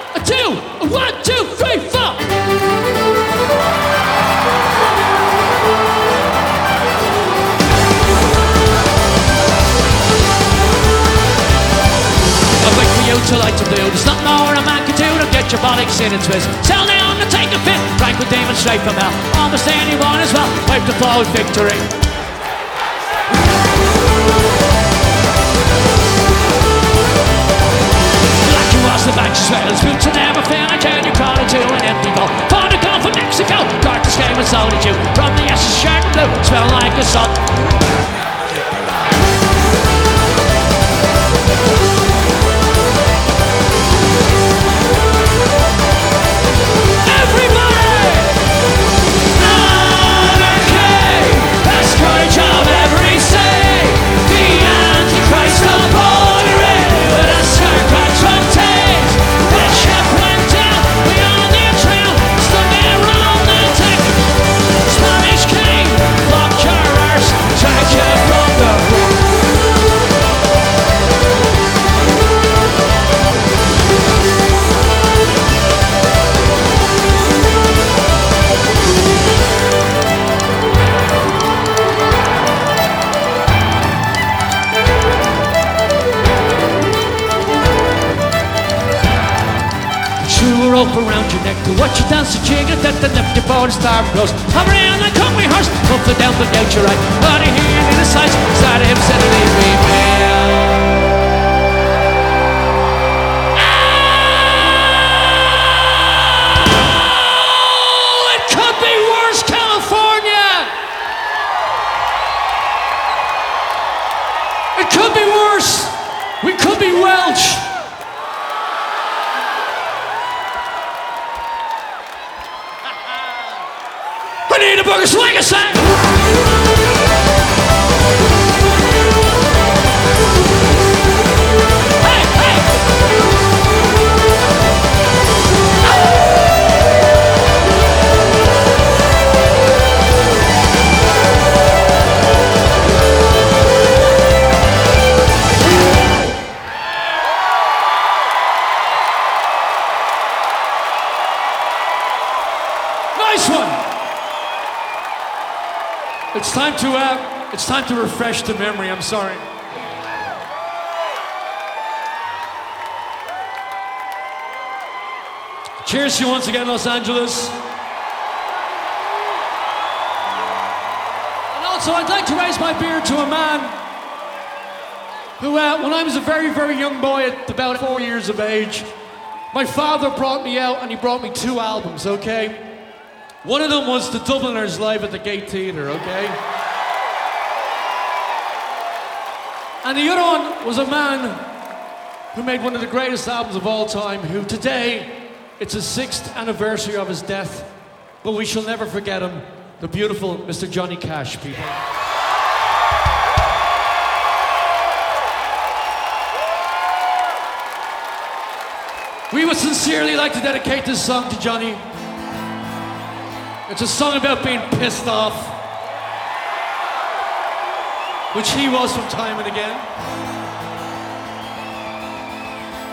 a two, a 1, 2, 3, 4. To light to blue, there's nothing more a man can do to get your bollocks in and twist. Sell down to take a fit, rank with demons straight from hell. Almost anyone as well, wipe the flow with victory. Like you was the back as well, his boots will never fail. I turn you crawling to an empty bowl. Found a gun from Mexico, Carter's game was loaded you. From the ashes shirt and blue, smell like a salt. Rope around your neck to watch you dance a jig and that the left your board star goes. Hover around like hungry horse, up and down, but out your right. Body here in the sights, side of him said it is me, Oh, it could be worse, California. It could be worse. We could be Welsh. Need a burger swing a sack. Hey, hey. Nice one. It's time to refresh the memory. I'm sorry. Cheers to you once again, Los Angeles. And also, I'd like to raise my beer to a man who, when I was a very, very young boy at about 4 years of age, my father brought me out and he brought me 2 albums, okay? One of them was The Dubliners live at the Gate Theatre, okay? And the other one was a man who made one of the greatest albums of all time, who today, it's the 6th anniversary of his death, but we shall never forget him, the beautiful Mr. Johnny Cash, people. We would sincerely like to dedicate this song to Johnny. It's a song about being pissed off, which he was from time and again.